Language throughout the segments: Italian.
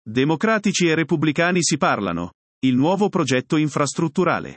Democratici e repubblicani si parlano. Il nuovo progetto infrastrutturale.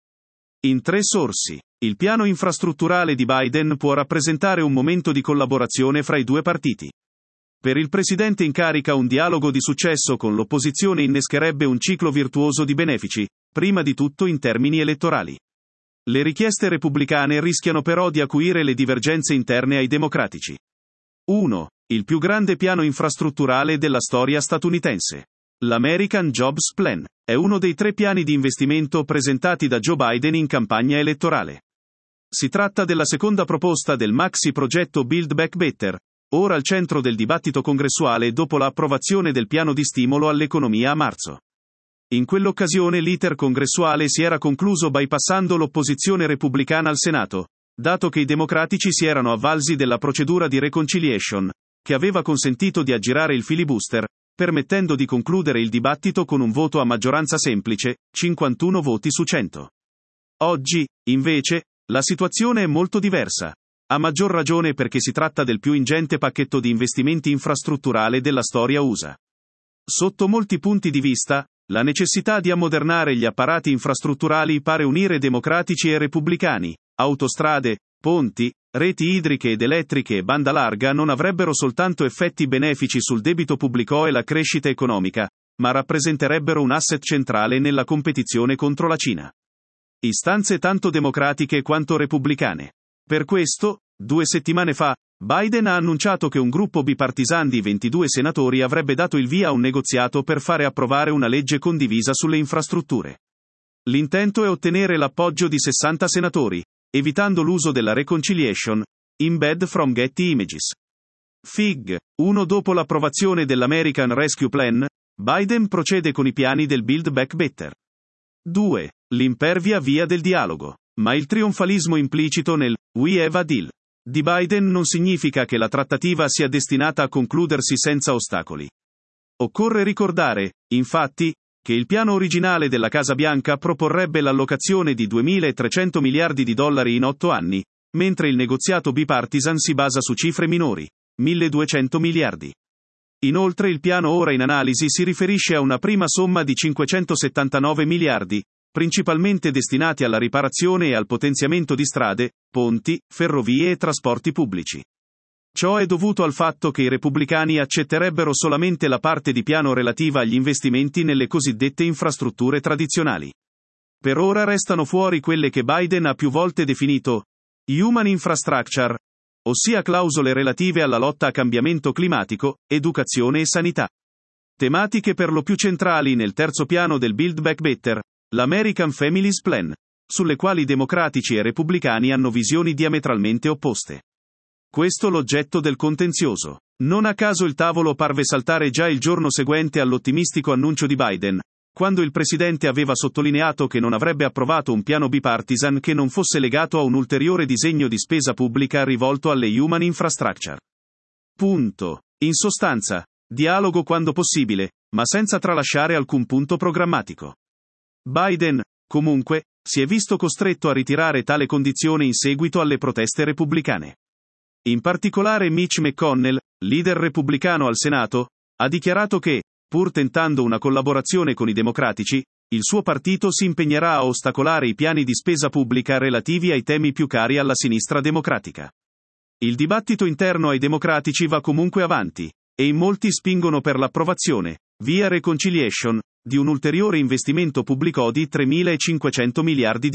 In 3 sorsi. Il piano infrastrutturale di Biden può rappresentare un momento di collaborazione fra i 2 partiti. Per il presidente in carica un dialogo di successo con l'opposizione innescherebbe un ciclo virtuoso di benefici, prima di tutto in termini elettorali. Le richieste repubblicane rischiano però di acuire le divergenze interne ai democratici. 1. Il più grande piano infrastrutturale della storia statunitense. L'American Jobs Plan è uno dei 3 piani di investimento presentati da Joe Biden in campagna elettorale. Si tratta della seconda proposta del maxi progetto Build Back Better, ora al centro del dibattito congressuale dopo l'approvazione del piano di stimolo all'economia a marzo. In quell'occasione l'iter congressuale si era concluso bypassando l'opposizione repubblicana al Senato, dato che i democratici si erano avvalsi della procedura di reconciliation, che aveva consentito di aggirare il filibuster, permettendo di concludere il dibattito con un voto a maggioranza semplice, 51 voti su 100. Oggi, invece, la situazione è molto diversa. A maggior ragione perché si tratta del più ingente pacchetto di investimenti infrastrutturale della storia USA. Sotto molti punti di vista, la necessità di ammodernare gli apparati infrastrutturali pare unire democratici e repubblicani. Autostrade, ponti, reti idriche ed elettriche e banda larga non avrebbero soltanto effetti benefici sul debito pubblico e la crescita economica, ma rappresenterebbero un asset centrale nella competizione contro la Cina. Istanze tanto democratiche quanto repubblicane. Per questo, 2 settimane fa, Biden ha annunciato che un gruppo bipartisan di 22 senatori avrebbe dato il via a un negoziato per fare approvare una legge condivisa sulle infrastrutture. L'intento è ottenere l'appoggio di 60 senatori, evitando l'uso della reconciliation, embed from Getty Images. Fig. 1. Dopo l'approvazione dell'American Rescue Plan, Biden procede con i piani del Build Back Better. 2. L'impervia via del dialogo. Ma il trionfalismo implicito nel "We have a deal" di Biden non significa che la trattativa sia destinata a concludersi senza ostacoli. Occorre ricordare, infatti, che il piano originale della Casa Bianca proporrebbe l'allocazione di $2.300 miliardi in 8 anni, mentre il negoziato bipartisan si basa su cifre minori, $1.200 miliardi. Inoltre il piano ora in analisi si riferisce a una prima somma di $579 miliardi, principalmente destinati alla riparazione e al potenziamento di strade, ponti, ferrovie e trasporti pubblici. Ciò è dovuto al fatto che i repubblicani accetterebbero solamente la parte di piano relativa agli investimenti nelle cosiddette infrastrutture tradizionali. Per ora restano fuori quelle che Biden ha più volte definito human infrastructure, ossia clausole relative alla lotta a cambiamento climatico, educazione e sanità. Tematiche per lo più centrali nel terzo piano del Build Back Better, l'American Families Plan, sulle quali democratici e repubblicani hanno visioni diametralmente opposte. Questo l'oggetto del contenzioso. Non a caso il tavolo parve saltare già il giorno seguente all'ottimistico annuncio di Biden, quando il presidente aveva sottolineato che non avrebbe approvato un piano bipartisan che non fosse legato a un ulteriore disegno di spesa pubblica rivolto alle human infrastructure. Punto. In sostanza, dialogo quando possibile, ma senza tralasciare alcun punto programmatico. Biden, comunque, si è visto costretto a ritirare tale condizione in seguito alle proteste repubblicane. In particolare Mitch McConnell, leader repubblicano al Senato, ha dichiarato che, pur tentando una collaborazione con i democratici, il suo partito si impegnerà a ostacolare i piani di spesa pubblica relativi ai temi più cari alla sinistra democratica. Il dibattito interno ai democratici va comunque avanti, e in molti spingono per l'approvazione, via reconciliation, di un ulteriore investimento pubblico di $3.500 miliardi.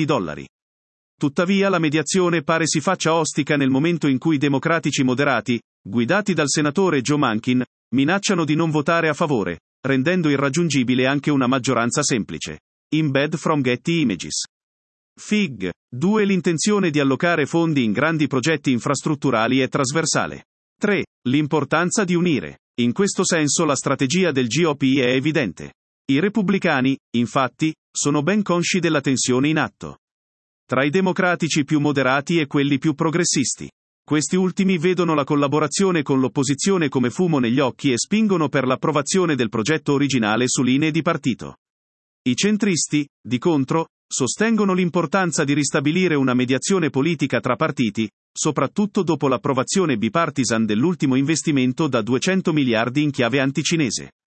Tuttavia la mediazione pare si faccia ostica nel momento in cui i democratici moderati, guidati dal senatore Joe Manchin, minacciano di non votare a favore, rendendo irraggiungibile anche una maggioranza semplice. Embed from Getty Images. Fig. 2. L'intenzione di allocare fondi in grandi progetti infrastrutturali è trasversale. 3. L'importanza di unire. In questo senso la strategia del GOP è evidente. I repubblicani, infatti, sono ben consci della tensione in atto tra i democratici più moderati e quelli più progressisti. Questi ultimi vedono la collaborazione con l'opposizione come fumo negli occhi e spingono per l'approvazione del progetto originale su linee di partito. I centristi, di contro, sostengono l'importanza di ristabilire una mediazione politica tra partiti, soprattutto dopo l'approvazione bipartisan dell'ultimo investimento da $200 miliardi in chiave anticinese.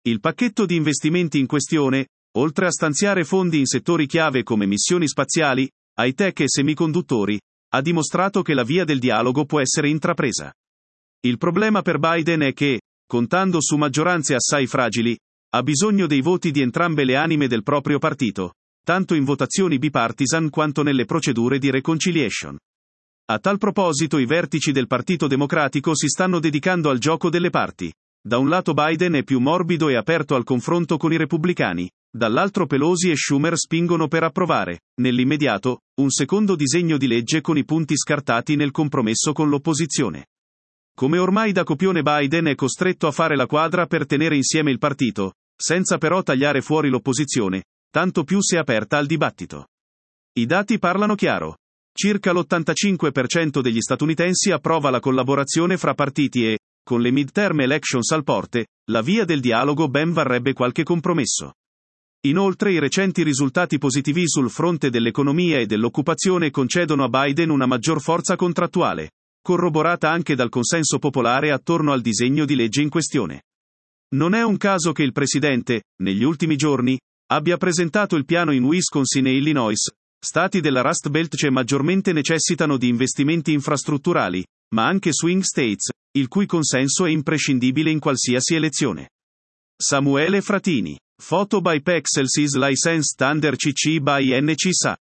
Il pacchetto di investimenti in questione, oltre a stanziare fondi in settori chiave come missioni spaziali, high-tech e semiconduttori, ha dimostrato che la via del dialogo può essere intrapresa. Il problema per Biden è che, contando su maggioranze assai fragili, ha bisogno dei voti di entrambe le anime del proprio partito, tanto in votazioni bipartisan quanto nelle procedure di reconciliation. A tal proposito i vertici del Partito Democratico si stanno dedicando al gioco delle parti. Da un lato Biden è più morbido e aperto al confronto con i repubblicani, dall'altro Pelosi e Schumer spingono per approvare, nell'immediato, un secondo disegno di legge con i punti scartati nel compromesso con l'opposizione. Come ormai da copione Biden è costretto a fare la quadra per tenere insieme il partito, senza però tagliare fuori l'opposizione, tanto più se aperta al dibattito. I dati parlano chiaro. Circa l'85% degli statunitensi approva la collaborazione fra partiti e, con le midterm elections al porte, la via del dialogo ben varrebbe qualche compromesso. Inoltre i recenti risultati positivi sul fronte dell'economia e dell'occupazione concedono a Biden una maggior forza contrattuale, corroborata anche dal consenso popolare attorno al disegno di legge in questione. Non è un caso che il presidente, negli ultimi giorni, abbia presentato il piano in Wisconsin e Illinois, stati della Rust Belt che maggiormente necessitano di investimenti infrastrutturali, ma anche swing states, il cui consenso è imprescindibile in qualsiasi elezione. Samuele Fratini. Photo by Pexels is licensed under CC by NC SA.